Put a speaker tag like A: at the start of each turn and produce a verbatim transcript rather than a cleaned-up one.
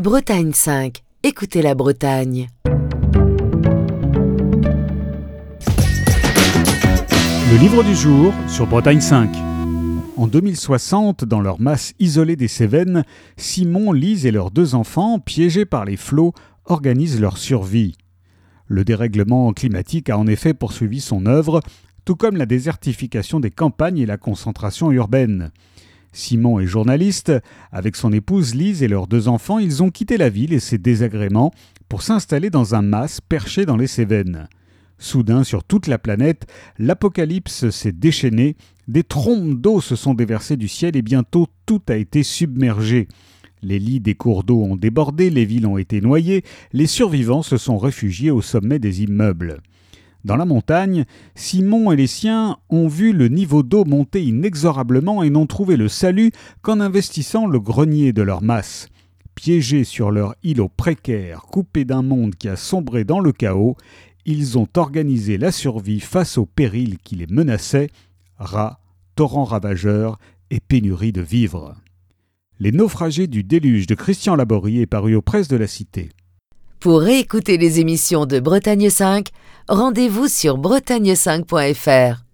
A: Bretagne cinq. Écoutez la Bretagne.
B: Le livre du jour sur Bretagne cinq. En deux mille soixante, dans leur masse isolée des Cévennes, Simon, Lise et leurs deux enfants, piégés par les flots, organisent leur survie. Le dérèglement climatique a en effet poursuivi son œuvre, tout comme la désertification des campagnes et la concentration urbaine. Simon est journaliste. Avec son épouse Lise et leurs deux enfants, ils ont quitté la ville et ses désagréments pour s'installer dans un mas perché dans les Cévennes. Soudain, sur toute la planète, l'apocalypse s'est déchaîné, des trombes d'eau se sont déversées du ciel et bientôt tout a été submergé. Les lits des cours d'eau ont débordé, les villes ont été noyées, les survivants se sont réfugiés au sommet des immeubles. Dans la montagne, Simon et les siens ont vu le niveau d'eau monter inexorablement et n'ont trouvé le salut qu'en investissant le grenier de leur masse. Piégés sur leur îlot précaire, coupés d'un monde qui a sombré dans le chaos, ils ont organisé la survie face aux périls qui les menaçaient, rats, torrents ravageurs et pénurie de vivres. Les naufragés du déluge de Christian Laborie est paru aux presses de la Cité.
A: Pour réécouter les émissions de Bretagne cinq, rendez-vous sur bretagne cinq point f r.